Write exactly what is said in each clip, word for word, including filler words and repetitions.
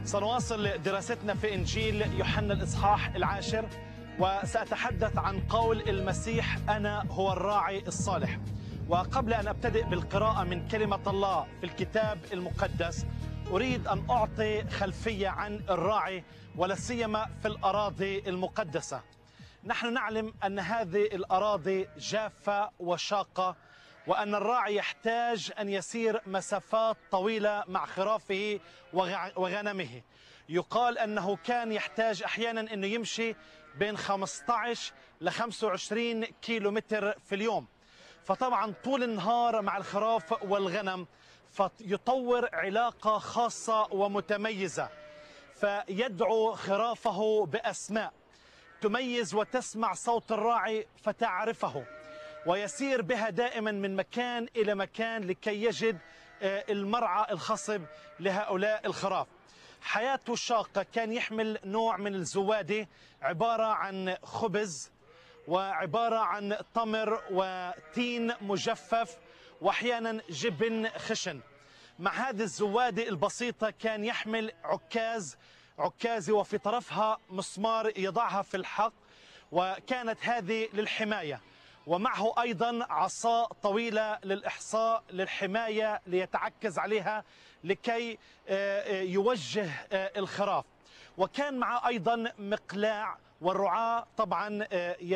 سنواصل دراستنا في إنجيل يوحنا الإصحاح العاشر، وسأتحدث عن قول المسيح: أنا هو الراعي الصالح. وقبل أن أبتدئ بالقراءة من كلمة الله في الكتاب المقدس، أريد أن أعطي خلفية عن الراعي، ولا سيما في الأراضي المقدسة. نحن نعلم أن هذه الأراضي جافة وشاقة، وأن الراعي يحتاج أن يسير مسافات طويلة مع خرافه وغنمه. يقال أنه كان يحتاج أحيانا أنه يمشي بين خمسة عشر إلى خمسة وعشرين كيلو متر في اليوم. فطبعا طول النهار مع الخراف والغنم، فيطور علاقة خاصة ومتميزة، فيدعو خرافه بأسماء تميز وتسمع صوت الراعي فتعرفه، ويسير بها دائما من مكان إلى مكان لكي يجد المرعى الخصب لهؤلاء الخراف. حياته شاقة، كان يحمل نوع من الزوادة عبارة عن خبز وعبارة عن تمر وتين مجفف وأحيانا جبن خشن. مع هذه الزوادة البسيطة كان يحمل عكاز عكازي وفي طرفها مسمار يضعها في الحق، وكانت هذه للحماية. ومعه أيضا عصا طويلة للإحصاء للحماية ليتعكز عليها لكي يوجه الخراف. وكان معه أيضا مقلاع، والرعاة طبعا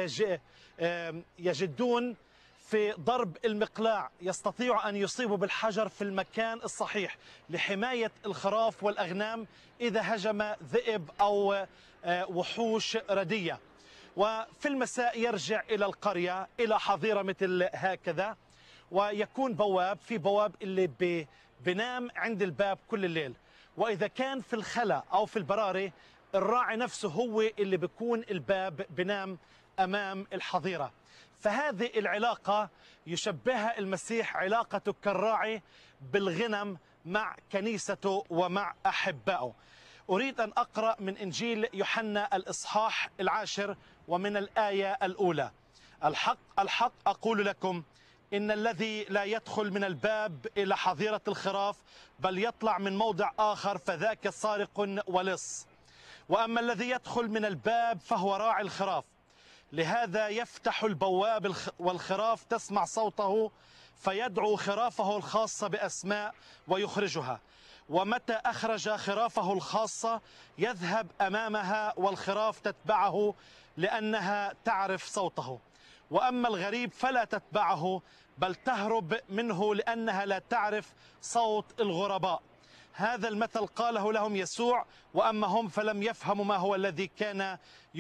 يجدون في ضرب المقلاع، يستطيع أن يصيبوا بالحجر في المكان الصحيح لحماية الخراف والأغنام إذا هجم ذئب أو وحوش ردية. وفي المساء يرجع إلى القرية إلى حظيرة مثل هكذا، ويكون بواب في بواب اللي بنام عند الباب كل الليل. وإذا كان في الخلا أو في البراري، الراعي نفسه هو اللي بيكون الباب بنام أمام الحظيرة. فهذه العلاقة يشبهها المسيح علاقته كالراعي بالغنم مع كنيسته ومع أحبائه. أريد أن أقرأ من إنجيل يوحنا الإصحاح العاشر ومن الآية الأولى: الحق الحق أقول لكم، إن الذي لا يدخل من الباب إلى حظيرة الخراف بل يطلع من موضع آخر فذاك سارق ولص. وأما الذي يدخل من الباب فهو راعي الخراف. لهذا يفتح البواب والخراف تسمع صوته، فيدعو خرافه الخاصة بأسماء ويخرجها. ومتى أخرج خرافه الخاصة يذهب أمامها، والخراف تتبعه لأنها تعرف صوته. وأما الغريب فلا تتبعه، بل تهرب منه لأنها لا تعرف صوت الغرباء. هذا المثل قاله لهم يسوع، وأما هم فلم يفهموا ما هو الذي كان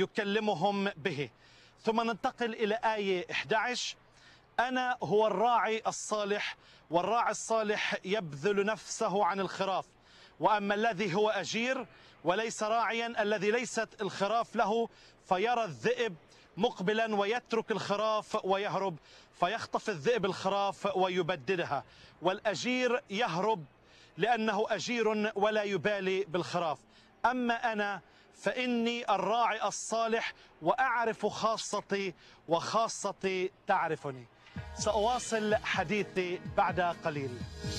يكلمهم به. ثم ننتقل إلى آية أحد عشر: أنا هو الراعي الصالح، والراعي الصالح يبذل نفسه عن الخراف. وأما الذي هو أجير وليس راعيا، الذي ليست الخراف له، فيرى الذئب مقبلا ويترك الخراف ويهرب، فيخطف الذئب الخراف ويبددها. والأجير يهرب لأنه أجير ولا يبالي بالخراف. أما أنا فإني الراعي الصالح، وأعرف خاصتي وخاصتي تعرفني. سأواصل حديثي بعد قليل.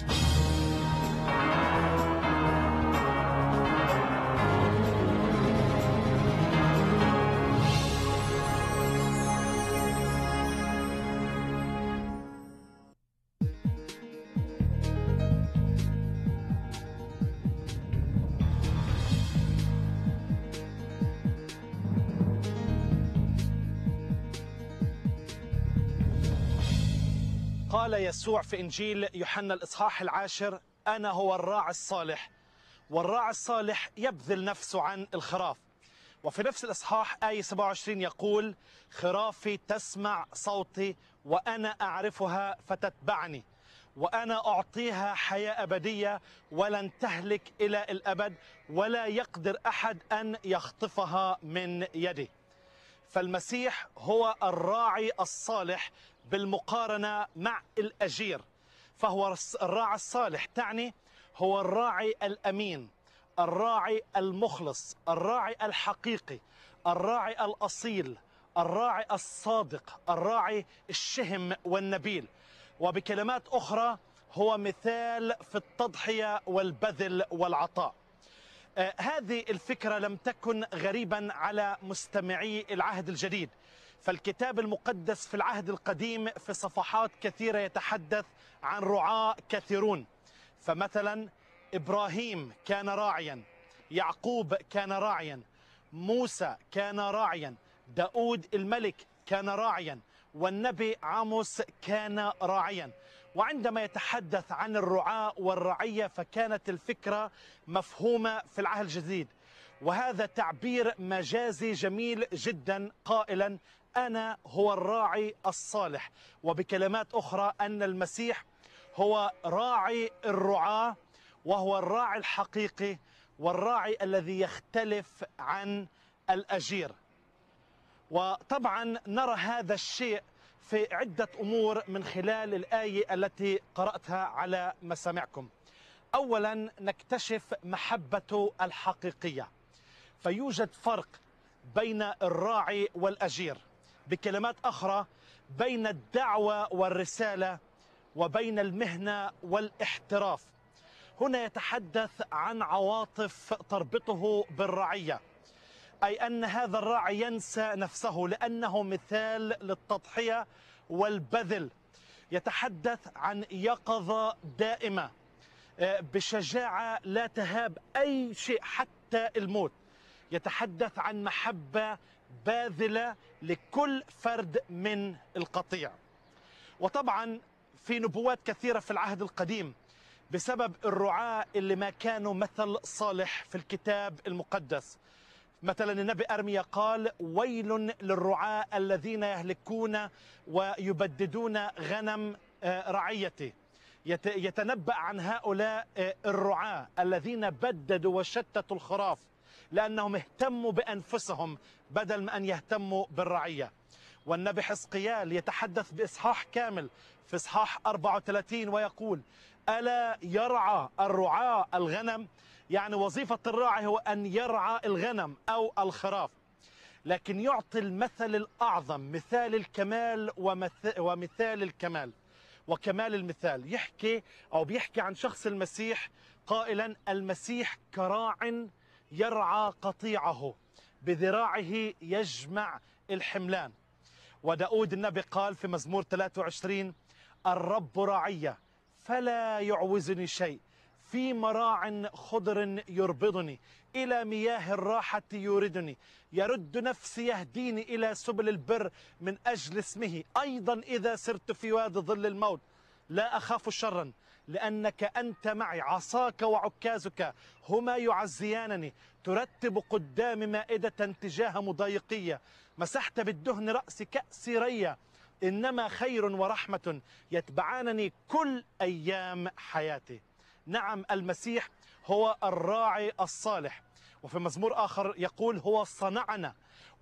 قال يسوع في إنجيل يوحنا الإصحاح العاشر: أنا هو الراعي الصالح، والراعي الصالح يبذل نفسه عن الخراف. وفي نفس الإصحاح آية سبعة وعشرين يقول: خرافي تسمع صوتي وأنا أعرفها فتتبعني، وأنا أعطيها حياة أبدية ولن تهلك إلى الأبد، ولا يقدر أحد أن يخطفها من يدي. فالمسيح هو الراعي الصالح بالمقارنة مع الأجير. فهو الراعي الصالح تعني هو الراعي الأمين، الراعي المخلص، الراعي الحقيقي، الراعي الأصيل، الراعي الصادق، الراعي الشهم والنبيل. وبكلمات أخرى هو مثال في التضحية والبذل والعطاء. آه، هذه الفكرة لم تكن غريبا على مستمعي العهد الجديد، فالكتاب المقدس في العهد القديم في صفحات كثيرة يتحدث عن رعاة كثيرون. فمثلا إبراهيم كان راعيا، يعقوب كان راعيا، موسى كان راعيا، داود الملك كان راعيا، والنبي عاموس كان راعيا. وعندما يتحدث عن الرعاة والرعية فكانت الفكرة مفهومة في العهد الجديد، وهذا تعبير مجازي جميل جدا قائلا أنا هو الراعي الصالح، وبكلمات أخرى أن المسيح هو راعي الرعاة، وهو الراعي الحقيقي والراعي الذي يختلف عن الأجير. وطبعا نرى هذا الشيء في عدة أمور من خلال الآية التي قرأتها على مسامعكم. أولا نكتشف محبته الحقيقية، فيوجد فرق بين الراعي والأجير، بكلمات أخرى بين الدعوة والرسالة وبين المهنة والاحتراف. هنا يتحدث عن عواطف تربطه بالرعية، أي أن هذا الراعي ينسى نفسه لأنه مثال للتضحية والبذل. يتحدث عن يقظة دائمة بشجاعة لا تهاب أي شيء حتى الموت. يتحدث عن محبة باذلة لكل فرد من القطيع. وطبعا في نبوات كثيرة في العهد القديم بسبب الرعاة اللي ما كانوا مثل صالح في الكتاب المقدس. مثلا النبي أرميا قال ويل للرعاة الذين يهلكون ويبددون غنم رعيتي. يتنبأ عن هؤلاء الرعاة الذين بددوا وشتتوا الخراف لأنهم اهتموا بأنفسهم بدل من أن يهتموا بالرعية. والنبي حزقيال يتحدث بإصحاح كامل في إصحاح أربعة وثلاثين ويقول ألا يرعى الرعاة الغنم؟ يعني وظيفة الراعي هو أن يرعى الغنم أو الخراف، لكن يعطي المثل الأعظم، مثال الكمال ومثال الكمال وكمال المثال. يحكي أو بيحكي عن شخص المسيح قائلا المسيح كراع يرعى قطيعه بذراعه يجمع الحملان. وداود النبي قال في مزمور ثلاثة وعشرين الرب راعية فلا يعوزني شيء، في مراع خضر يربضني، إلى مياه الراحة يوردني، يرد نفسي يهديني إلى سبل البر من أجل اسمه. أيضا إذا سرت في وادي ظل الموت لا أخاف شرا لأنك أنت معي، عصاك وعكازك هما يعزيانني. ترتب قدام مائدة تجاه مضايقية، مسحت بالدهن رأسي كأسي ريا. إنما خير ورحمة يتبعانني كل أيام حياتي. نعم المسيح هو الراعي الصالح. وفي مزمور آخر يقول هو صنعنا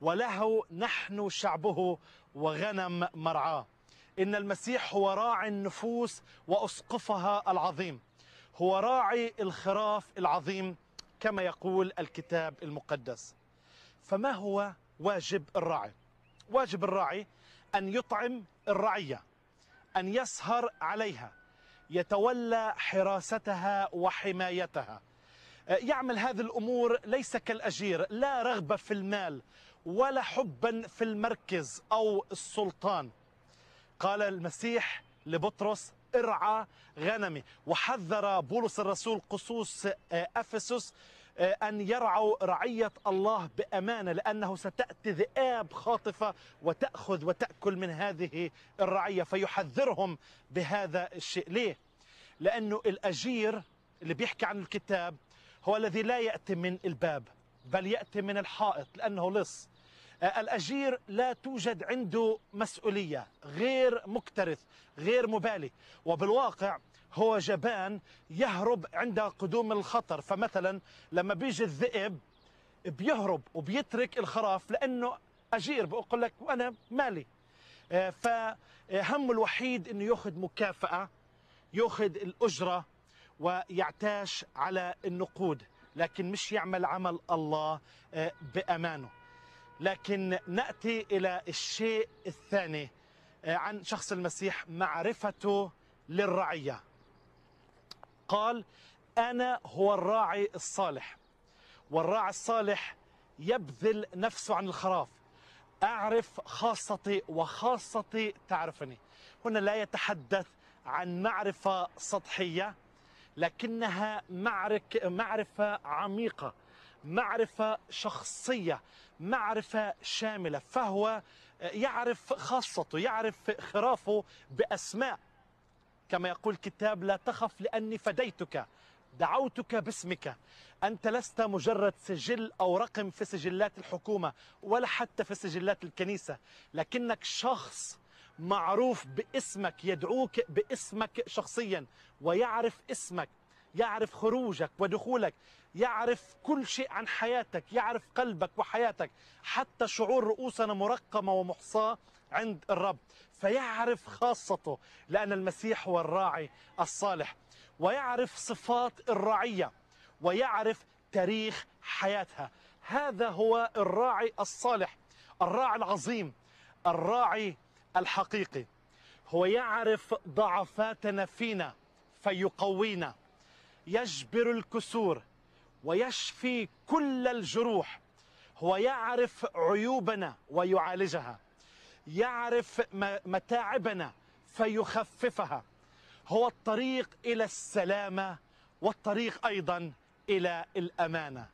وله نحن شعبه وغنم مرعاه. إن المسيح هو راعي النفوس وأسقفها العظيم، هو راعي الخراف العظيم كما يقول الكتاب المقدس. فما هو واجب الراعي؟ واجب الراعي أن يطعم الرعية، أن يسهر عليها، يتولى حراستها وحمايتها، يعمل هذه الأمور ليس كالأجير، لا رغبة في المال ولا حبا في المركز أو السلطان. قال المسيح لبطرس ارعى غنمي، وحذر بولس الرسول قصوص أفسس أن يرعوا رعية الله بأمانة، لأنه ستأتي ذئاب خاطفة وتأخذ وتأكل من هذه الرعية. فيحذرهم بهذا الشيء. ليه؟ لأنه الأجير اللي بيحكي عن الكتاب هو الذي لا يأتي من الباب بل يأتي من الحائط لأنه لص. الأجير لا توجد عنده مسؤولية، غير مكترث، غير مبالي، وبالواقع هو جبان يهرب عند قدوم الخطر. فمثلا لما بيجي الذئب بيهرب وبيترك الخراف لأنه أجير، بقول لك وأنا مالي. فهم الوحيد أنه يأخذ مكافأة، يأخذ الأجرة ويعتاش على النقود، لكن مش يعمل عمل الله بأمانه. لكن نأتي إلى الشيء الثاني عن شخص المسيح، معرفته للرعية. قال أنا هو الراعي الصالح، والراعي الصالح يبذل نفسه عن الخراف. أعرف خاصتي وخاصتي تعرفني. هنا لا يتحدث عن معرفة سطحية، لكنها معرك معرفة عميقة، معرفة شخصية، معرفة شاملة. فهو يعرف خاصته، يعرف خرافه بأسماء، كما يقول الكتاب: لا تخف لأني فديتك، دعوتك باسمك. أنت لست مجرد سجل أو رقم في سجلات الحكومة ولا حتى في سجلات الكنيسة، لكنك شخص معروف باسمك، يدعوك باسمك شخصيا ويعرف اسمك، يعرف خروجك ودخولك، يعرف كل شيء عن حياتك، يعرف قلبك وحياتك، حتى شعور رؤوسنا مرقمة ومحصاة عند الرب. فيعرف خاصته لأن المسيح هو الراعي الصالح، ويعرف صفات الرعية، ويعرف تاريخ حياتها. هذا هو الراعي الصالح، الراعي العظيم، الراعي الحقيقي. هو يعرف ضعفاتنا فينا فيقوينا، يجبر الكسور ويشفي كل الجروح. هو يعرف عيوبنا ويعالجها، يعرف متاعبنا فيخففها. هو الطريق إلى السلامة والطريق أيضا إلى الأمانة.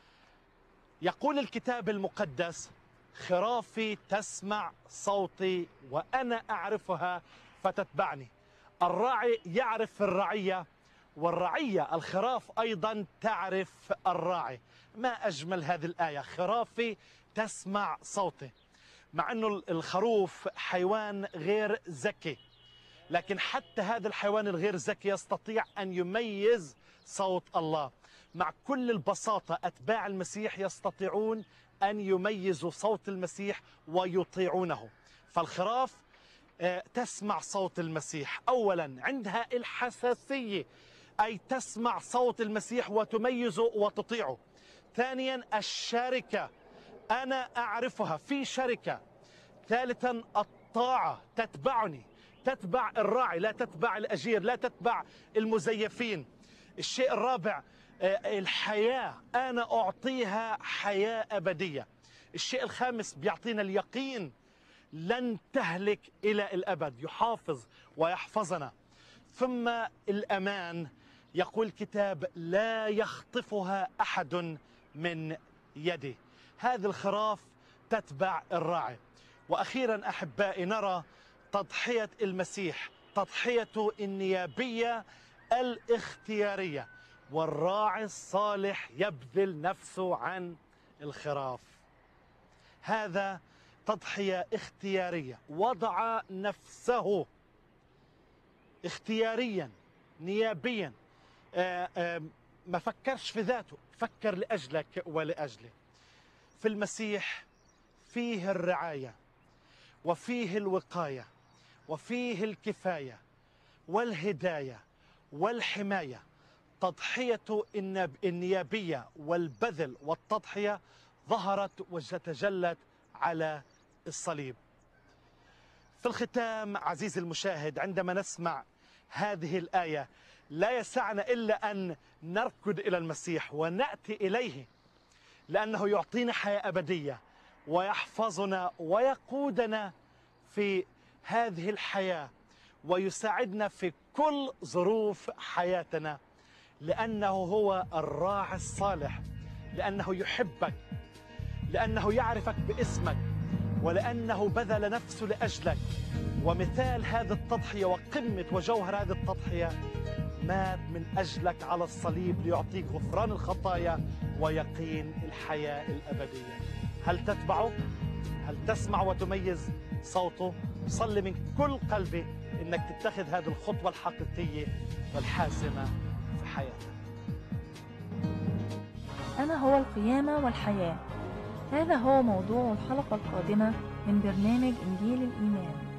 يقول الكتاب المقدس: خرافي تسمع صوتي وأنا أعرفها فتتبعني. الراعي يعرف الرعية، والرعية الخراف أيضا تعرف الراعي. ما أجمل هذه الآية: خرافي تسمع صوتي. مع أنه الخروف حيوان غير ذكي، لكن حتى هذا الحيوان الغير ذكي يستطيع أن يميز صوت الله. مع كل البساطة أتباع المسيح يستطيعون أن يميزوا صوت المسيح ويطيعونه. فالخراف تسمع صوت المسيح. أولا عندها الحساسية، أي تسمع صوت المسيح وتميزه وتطيعه. ثانيا الشركة، أنا أعرفها، في شركة. ثالثا الطاعة، تتبعني، تتبع الراعي لا تتبع الأجير، لا تتبع المزيفين. الشيء الرابع الحياة، أنا أعطيها حياة أبدية. الشيء الخامس بيعطينا اليقين، لن تهلك إلى الأبد، يحافظ ويحفظنا. ثم الأمان، يقول الكتاب: لا يخطفها أحد من يده. هذه الخراف تتبع الراعي. وأخيرا أحبائي نرى تضحية المسيح، تضحيته النيابية الاختيارية. والراعي الصالح يبذل نفسه عن الخراف. هذا تضحية اختيارية، وضع نفسه اختياريا نيابيا. آآ آآ ما فكرش في ذاته، فكر لأجلك ولأجله. في المسيح فيه الرعاية وفيه الوقاية وفيه الكفاية والهداية والحماية. تضحيته النيابية والبذل والتضحية ظهرت وتجلت على الصليب. في الختام عزيزي المشاهد، عندما نسمع هذه الآية لا يسعنا إلا أن نركض إلى المسيح ونأتي إليه، لأنه يعطينا حياة أبدية ويحفظنا ويقودنا في هذه الحياة ويساعدنا في كل ظروف حياتنا، لأنه هو الراعي الصالح، لأنه يحبك، لأنه يعرفك باسمك، ولأنه بذل نفسه لأجلك. ومثال هذه التضحية وقمة وجوهر هذه التضحية، مات من أجلك على الصليب ليعطيك غفران الخطايا ويقين الحياة الأبدية. هل تتبعه؟ هل تسمع وتميز صوته؟ صلي من كل قلبي إنك تتخذ هذه الخطوة الحقيقية والحاسمة في حياتك. أنا هو القيامة والحياة. هذا هو موضوع الحلقة القادمة من برنامج إنجيل الإيمان.